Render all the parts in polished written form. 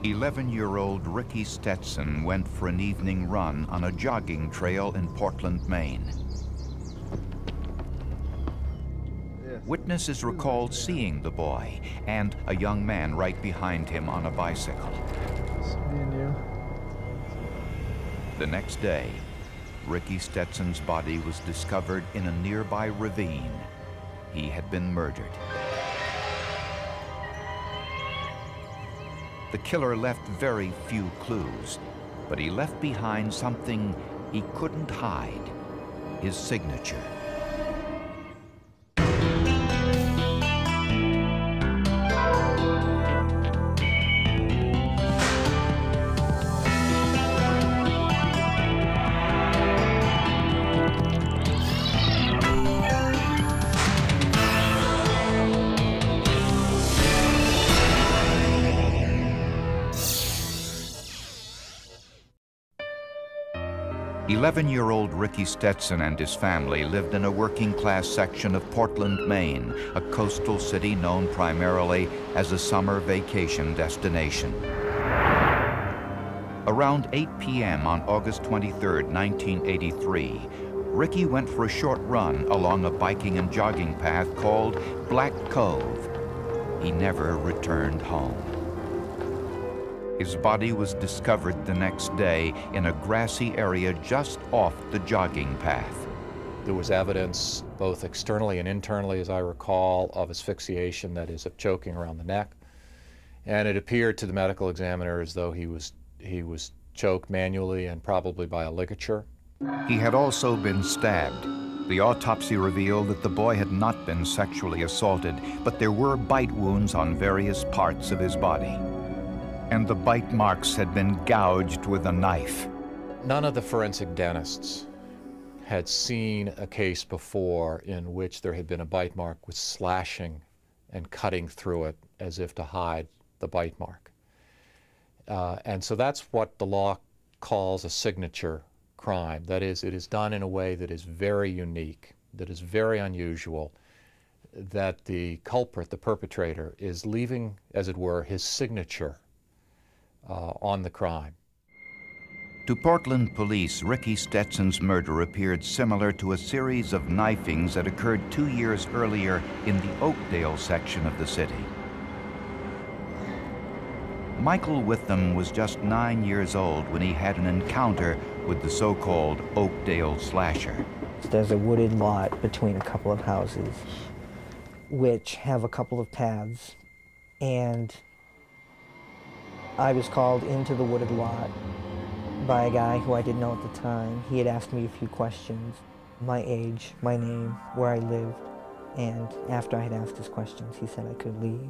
11-year-old Ricky Stetson went for an evening run on a jogging trail in Portland, Maine. Witnesses recalled seeing the boy and a young man right behind him on a bicycle. The next day, Ricky Stetson's body was discovered in a nearby ravine. He had been murdered. The killer left very few clues, but he left behind something he couldn't hide: his signature. 11-year-old Ricky Stetson and his family lived in a working-class section of Portland, Maine, a coastal city known primarily as a summer vacation destination. Around 8 p.m. on August 23, 1983, Ricky went for a short run along a biking and jogging path called Black Cove. He never returned home. His body was discovered the next day in a grassy area just off the jogging path. There was evidence, both externally and internally, as I recall, of asphyxiation, that is, of choking around the neck. And it appeared to the medical examiner as though he was choked manually and probably by a ligature. He had also been stabbed. The autopsy revealed that the boy had not been sexually assaulted, but there were bite wounds on various parts of his body. And the bite marks had been gouged with a knife. None of the forensic dentists had seen a case before in which there had been a bite mark with slashing and cutting through it as if to hide the bite mark. And so that's what the law calls a signature crime. That is, it is done in a way that is very unique, that is very unusual, that the culprit, the perpetrator, is leaving, as it were, his signature on the crime. To Portland police, Ricky Stetson's murder appeared similar to a series of knifings that occurred 2 years earlier in the Oakdale section of the city. Michael Witham was just 9 years old when he had an encounter with the so-called Oakdale slasher. There's a wooded lot between a couple of houses which have a couple of paths, and I was called into the wooded lot by a guy who I didn't know at the time. He had asked me a few questions: my age, my name, where I lived, and after I had asked his questions, he said I could leave.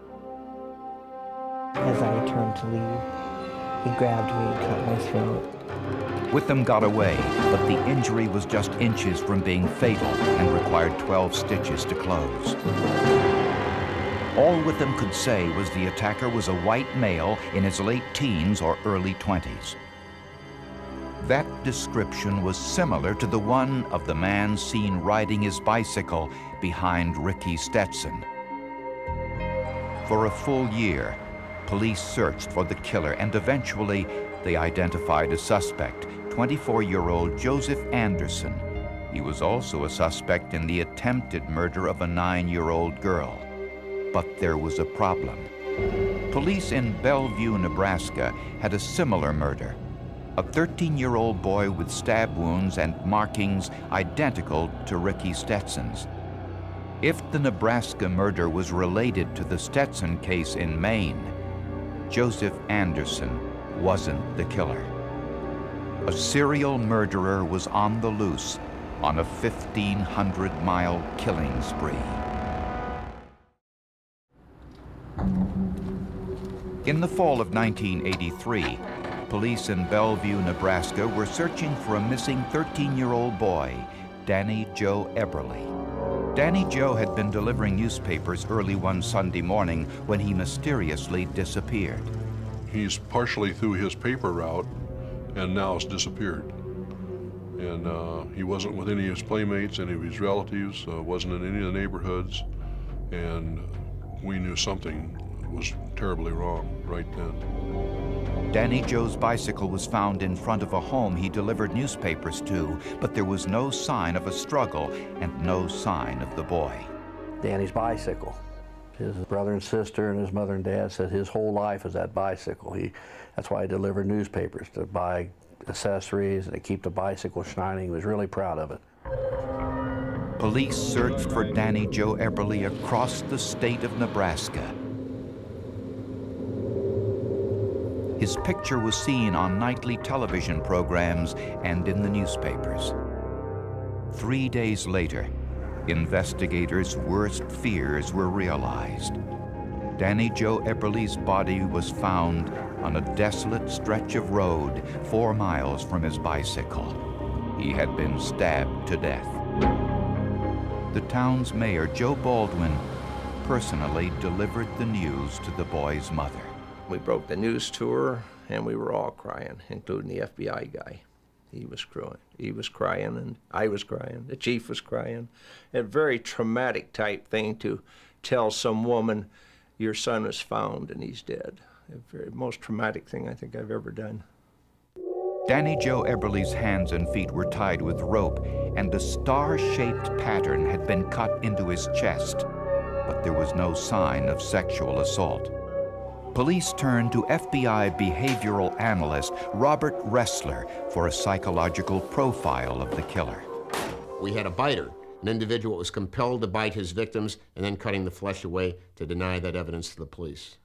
As I turned to leave, he grabbed me and cut my throat. Witham got away, but the injury was just inches from being fatal and required 12 stitches to close. All Witham could say was the attacker was a white male in his late teens or early 20s. That description was similar to the one of the man seen riding his bicycle behind Ricky Stetson. For a full year, police searched for the killer, and eventually they identified a suspect, 24-year-old Joseph Anderson. He was also a suspect in the attempted murder of a 9-year-old girl. But there was a problem. Police in Bellevue, Nebraska had a similar murder. A 13-year-old boy with stab wounds and markings identical to Ricky Stetson's. If the Nebraska murder was related to the Stetson case in Maine, Joseph Anderson wasn't the killer. A serial murderer was on the loose on a 1,500-mile killing spree. In the fall of 1983, police in Bellevue, Nebraska were searching for a missing 13-year-old boy, Danny Joe Eberly. Danny Joe had been delivering newspapers early one Sunday morning when he mysteriously disappeared. He's partially through his paper route and now has disappeared. And he wasn't with any of his playmates, any of his relatives, wasn't in any of the neighborhoods, and we knew something was terribly wrong right then. Danny Joe's bicycle was found in front of a home he delivered newspapers to, but there was no sign of a struggle and no sign of the boy. Danny's bicycle. His brother and sister and his mother and dad said his whole life was that bicycle. That's why he delivered newspapers, to buy accessories and to keep the bicycle shining. He was really proud of it. Police searched for Danny Joe Eberly across the state of Nebraska. His picture was seen on nightly television programs and in the newspapers. 3 days later, investigators' worst fears were realized. Danny Joe Eberly's body was found on a desolate stretch of road 4 miles from his bicycle. He had been stabbed to death. The town's mayor, Joe Baldwin, personally delivered the news to the boy's mother. We broke the news to her, and we were all crying, including the FBI guy. He was crying. He was crying, and I was crying. The chief was crying. A very traumatic type thing to tell some woman, your son is found and he's dead. Most traumatic thing I think I've ever done. Danny Joe Eberly's hands and feet were tied with rope, and a star-shaped pattern had been cut into his chest, but there was no sign of sexual assault. Police turned to FBI behavioral analyst Robert Ressler for a psychological profile of the killer. We had a biter, an individual was compelled to bite his victims and then cutting the flesh away to deny that evidence to the police.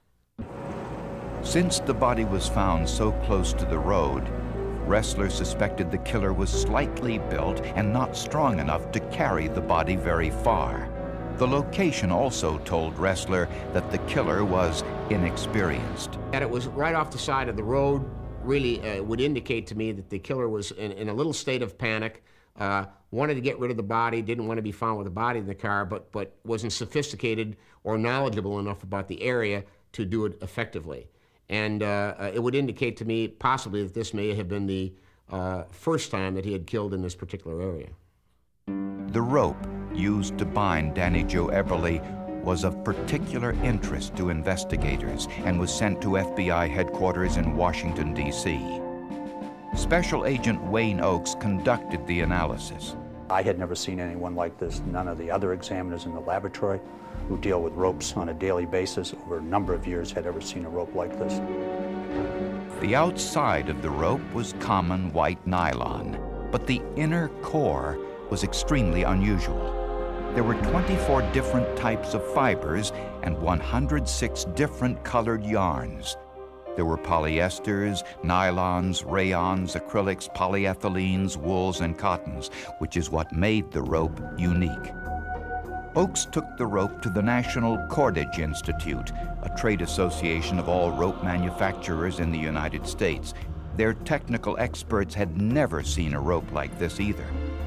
Since the body was found so close to the road, Ressler suspected the killer was slightly built and not strong enough to carry the body very far. The location also told Ressler that the killer was inexperienced. That it was right off the side of the road really would indicate to me that the killer was in a little state of panic, wanted to get rid of the body, didn't want to be found with a body in the car, but wasn't sophisticated or knowledgeable enough about the area to do it effectively. And it would indicate to me possibly that this may have been the first time that he had killed in this particular area. The rope used to bind Danny Joe Eberly was of particular interest to investigators and was sent to FBI headquarters in Washington, D.C. Special Agent Wayne Oakes conducted the analysis. I had never seen anyone like this. None of the other examiners in the laboratory who deal with ropes on a daily basis over a number of years had ever seen a rope like this. The outside of the rope was common white nylon, but the inner core was extremely unusual. There were 24 different types of fibers and 106 different colored yarns. There were polyesters, nylons, rayons, acrylics, polyethylenes, wools, and cottons, which is what made the rope unique. Oakes took the rope to the National Cordage Institute, a trade association of all rope manufacturers in the United States. Their technical experts had never seen a rope like this either.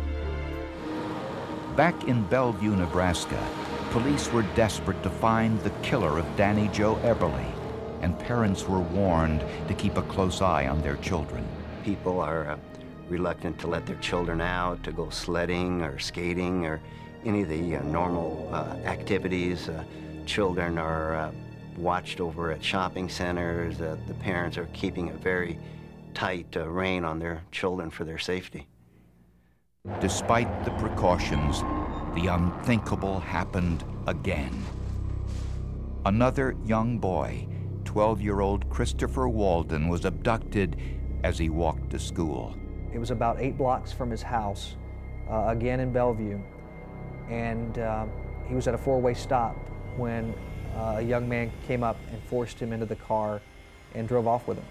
Back in Bellevue, Nebraska, police were desperate to find the killer of Danny Joe Eberly, and parents were warned to keep a close eye on their children. People are reluctant to let their children out to go sledding or skating or any of the normal activities. Children are watched over at shopping centers. The parents are keeping a very tight rein on their children for their safety. Despite the precautions, the unthinkable happened again. Another young boy, 12-year-old Christopher Walden, was abducted as he walked to school. It was about 8 blocks from his house, again in Bellevue, and he was at a 4-way stop when a young man came up and forced him into the car and drove off with him.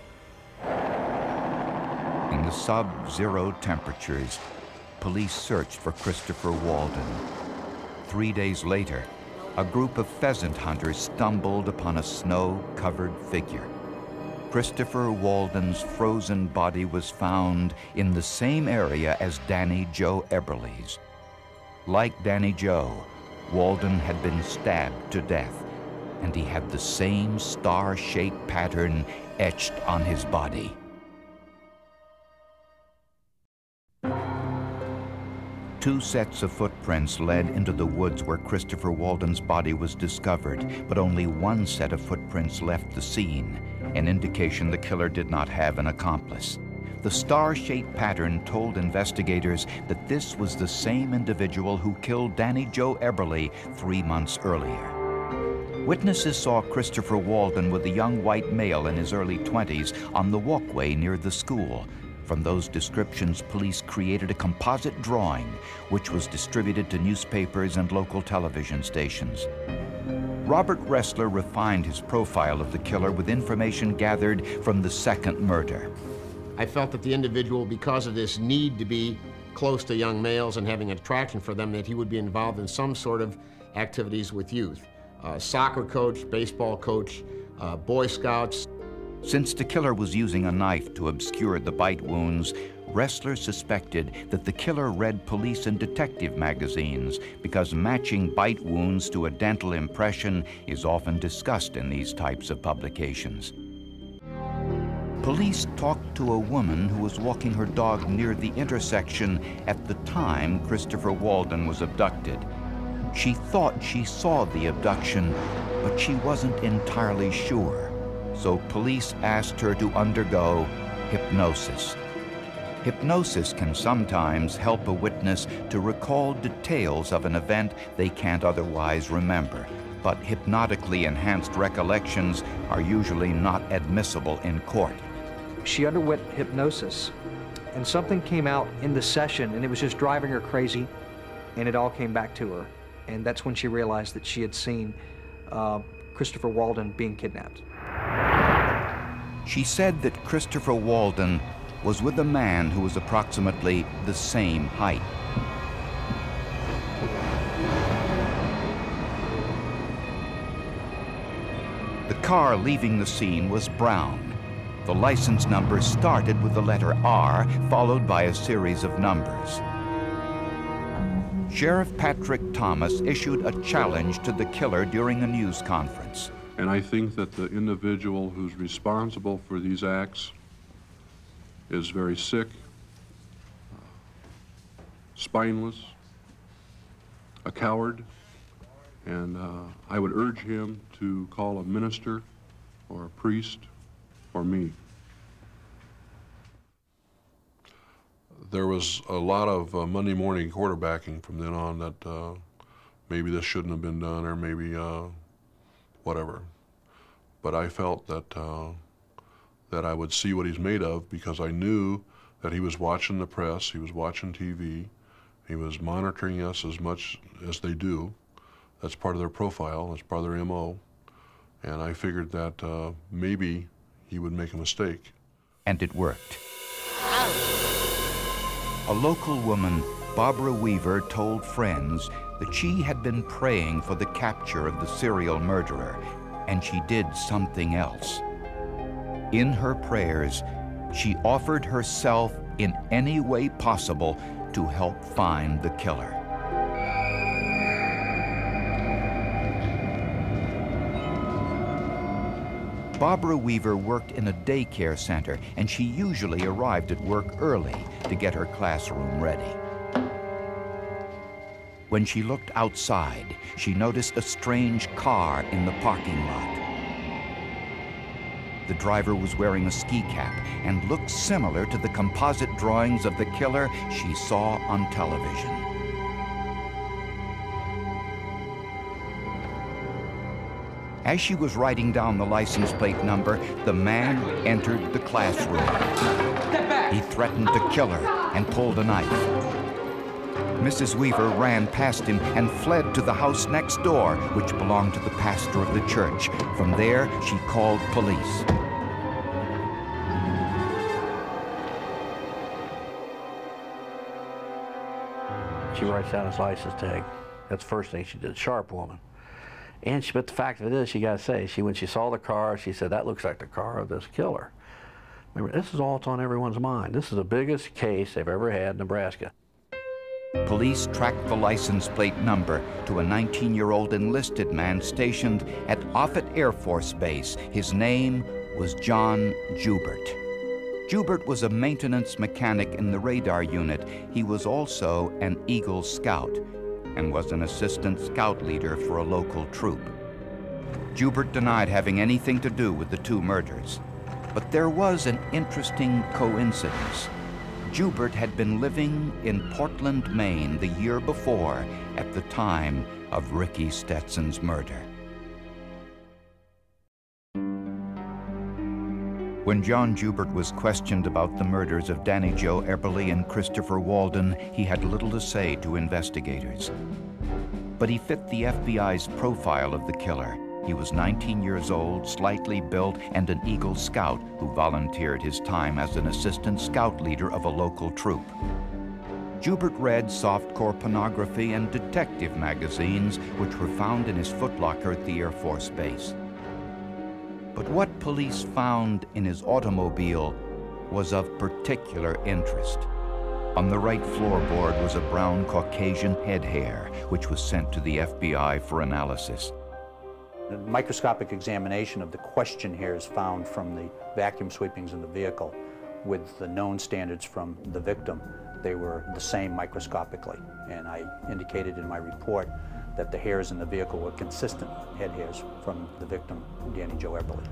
In the sub-zero temperatures, police searched for Christopher Walden. 3 days later, a group of pheasant hunters stumbled upon a snow-covered figure. Christopher Walden's frozen body was found in the same area as Danny Joe Eberly's. Like Danny Joe, Walden had been stabbed to death, and he had the same star-shaped pattern etched on his body. 2 sets of footprints led into the woods where Christopher Walden's body was discovered, but only 1 set of footprints left the scene, an indication the killer did not have an accomplice. The star-shaped pattern told investigators that this was the same individual who killed Danny Joe Eberly 3 months earlier. Witnesses saw Christopher Walden with a young white male in his early 20s on the walkway near the school. From those descriptions, police created a composite drawing, which was distributed to newspapers and local television stations. Robert Ressler refined his profile of the killer with information gathered from the second murder. I felt that the individual, because of this need to be close to young males and having an attraction for them, that he would be involved in some sort of activities with youth. Soccer coach, baseball coach, Boy Scouts. Since the killer was using a knife to obscure the bite wounds, Ressler suspected that the killer read police and detective magazines because matching bite wounds to a dental impression is often discussed in these types of publications. Police talked to a woman who was walking her dog near the intersection at the time Christopher Walden was abducted. She thought she saw the abduction, but she wasn't entirely sure. So police asked her to undergo hypnosis. Hypnosis can sometimes help a witness to recall details of an event they can't otherwise remember, but hypnotically enhanced recollections are usually not admissible in court. She underwent hypnosis, and something came out in the session, and it was just driving her crazy, and it all came back to her. And that's when she realized that she had seen Christopher Walden being kidnapped. She said that Christopher Walden was with a man who was approximately the same height. The car leaving the scene was brown. The license number started with the letter R, followed by a series of numbers. Sheriff Patrick Thomas issued a challenge to the killer during a news conference. And I think that the individual who's responsible for these acts is very sick, spineless, a coward, and I would urge him to call a minister or a priest or me. There was a lot of Monday morning quarterbacking from then on that maybe this shouldn't have been done, or maybe whatever. But I felt that that I would see what he's made of, because I knew that he was watching the press, he was watching TV, he was monitoring us as much as they do. That's part of their profile, that's part of their MO. And I figured that maybe he would make a mistake. And it worked. A local woman, Barbara Weaver, told friends that she had been praying for the capture of the serial murderer, and she did something else. In her prayers, she offered herself in any way possible to help find the killer. Barbara Weaver worked in a daycare center, and she usually arrived at work early to get her classroom ready. When she looked outside, she noticed a strange car in the parking lot. The driver was wearing a ski cap and looked similar to the composite drawings of the killer she saw on television. As she was writing down the license plate number, the man entered the classroom. He threatened to kill her and pulled a knife. Mrs. Weaver ran past him and fled to the house next door, which belonged to the pastor of the church. From there, she called police. She writes down his license tag. That's the first thing she did. Sharp woman. But the fact of it is, you got to say, when she saw the car, she said, that looks like the car of this killer. Remember, this is all that's on everyone's mind. This is the biggest case they've ever had in Nebraska. Police tracked the license plate number to a 19-year-old enlisted man stationed at Offutt Air Force Base. His name was John Joubert. Joubert was a maintenance mechanic in the radar unit. He was also an Eagle Scout and was an assistant scout leader for a local troop. Joubert denied having anything to do with the two murders. But there was an interesting coincidence. Joubert had been living in Portland, Maine the year before at the time of Ricky Stetson's murder. When John Joubert was questioned about the murders of Danny Joe Eberly and Christopher Walden, he had little to say to investigators. But he fit the FBI's profile of the killer. He was 19 years old, slightly built, and an Eagle Scout who volunteered his time as an assistant scout leader of a local troop. Joubert read softcore pornography and detective magazines, which were found in his footlocker at the Air Force Base. But what police found in his automobile was of particular interest. On the right floorboard was a brown Caucasian head hair, which was sent to the FBI for analysis. A microscopic examination of the question hairs found from the vacuum sweepings in the vehicle with the known standards from the victim, they were the same microscopically. And I indicated in my report that the hairs in the vehicle were consistent head hairs from the victim, Danny Joe Eberly.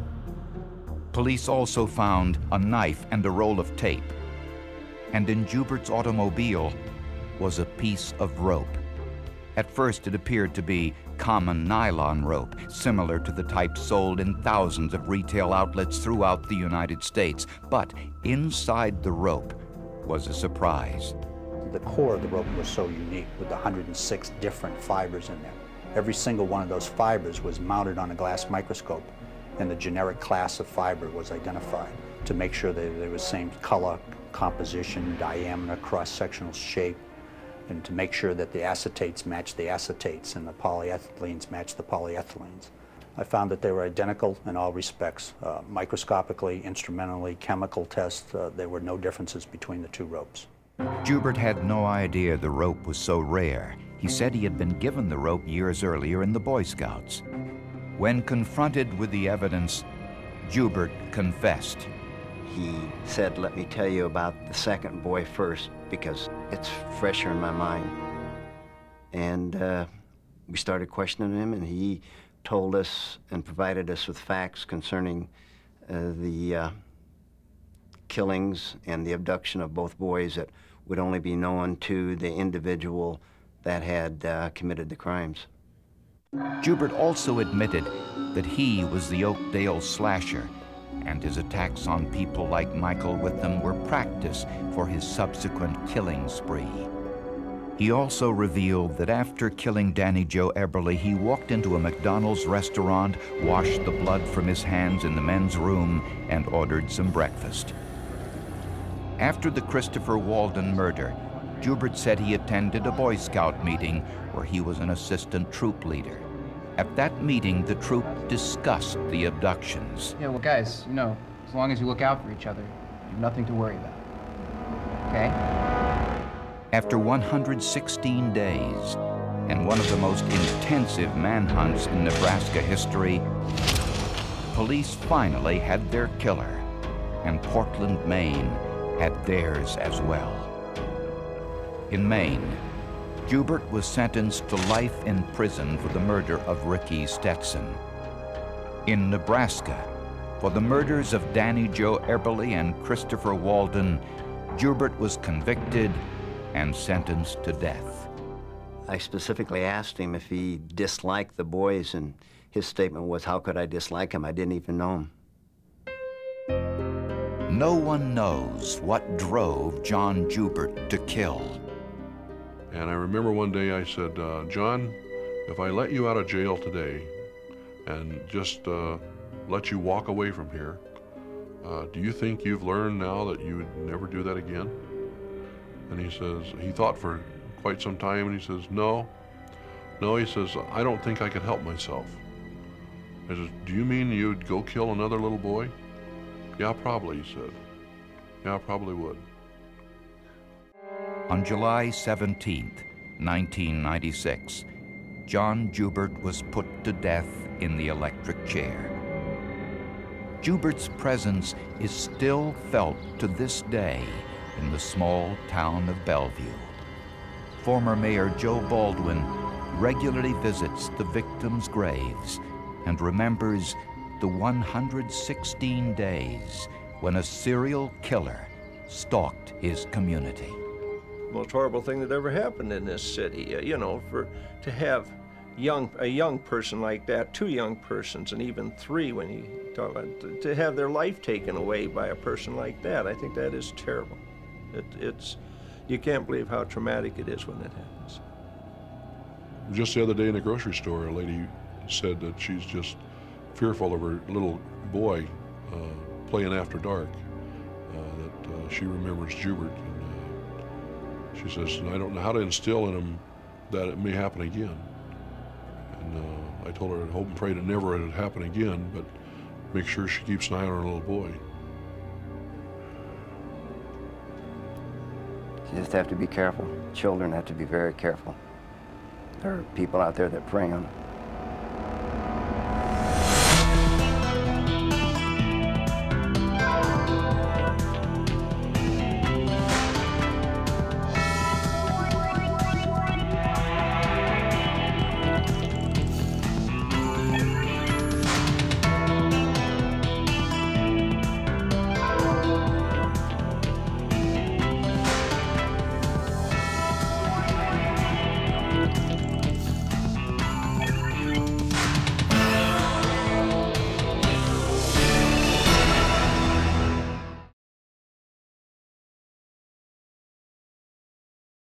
Police also found a knife and a roll of tape. And in Joubert's automobile was a piece of rope. At first it appeared to be common nylon rope, similar to the type sold in thousands of retail outlets throughout the United States. But inside the rope was a surprise. The core of the rope was so unique with 106 different fibers in there. Every single one of those fibers was mounted on a glass microscope, and the generic class of fiber was identified to make sure that they were the same color, composition, diameter, cross-sectional shape, and to make sure that the acetates matched the acetates and the polyethylenes matched the polyethylenes. I found that they were identical in all respects. Microscopically, instrumentally, chemical tests, there were no differences between the two ropes. Joubert had no idea the rope was so rare. He said he had been given the rope years earlier in the Boy Scouts. When confronted with the evidence, Joubert confessed. He said, "Let me tell you about the second boy first, because it's fresher in my mind." And we started questioning him, and he told us and provided us with facts concerning the killings and the abduction of both boys that would only be known to the individual that had committed the crimes. Joubert also admitted that he was the Oakdale slasher, and his attacks on people like Michael Witham were practice for his subsequent killing spree. He also revealed that after killing Danny Joe Eberly, he walked into a McDonald's restaurant, washed the blood from his hands in the men's room, and ordered some breakfast. After the Christopher Walden murder, Joubert said he attended a Boy Scout meeting where he was an assistant troop leader. At that meeting, the troop discussed the abductions. Yeah, well, guys, you know, as long as you look out for each other, you have nothing to worry about. Okay? After 116 days and one of the most intensive manhunts in Nebraska history, police finally had their killer, and Portland, Maine had theirs as well. In Maine, Joubert was sentenced to life in prison for the murder of Ricky Stetson. In Nebraska, for the murders of Danny Joe Eberly and Christopher Walden, Joubert was convicted and sentenced to death. I specifically asked him if he disliked the boys, and his statement was, "How could I dislike him? I didn't even know him." No one knows what drove John Joubert to kill. And I remember one day I said, "John, if I let you out of jail today and just let you walk away from here, do you think you've learned now that you would never do that again?" And he says, he thought for quite some time, and he says, no, he says, "I don't think I could help myself." I says, "Do you mean you'd go kill another little boy?" "Yeah, probably," he said. "Yeah, I probably would." On July 17th, 1996, John Joubert was put to death in the electric chair. Joubert's presence is still felt to this day in the small town of Bellevue. Former Mayor Joe Baldwin regularly visits the victims' graves and remembers the 116 days when a serial killer stalked his community. Most horrible thing that ever happened in this city, you know, to have a young person like that, 2 young persons, and even 3 when you talk about, to have their life taken away by a person like that, I think that is terrible. You can't believe how traumatic it is when it happens. Just the other day in the grocery store, a lady said that she's just fearful of her little boy playing after dark, that she remembers Joubert. And she says, I don't know how to instill in him that it may happen again. And I told her I'd hope and pray to never it happen again, but make sure she keeps an eye on her little boy. You just have to be careful. Children have to be very careful. There are people out there that prey on them.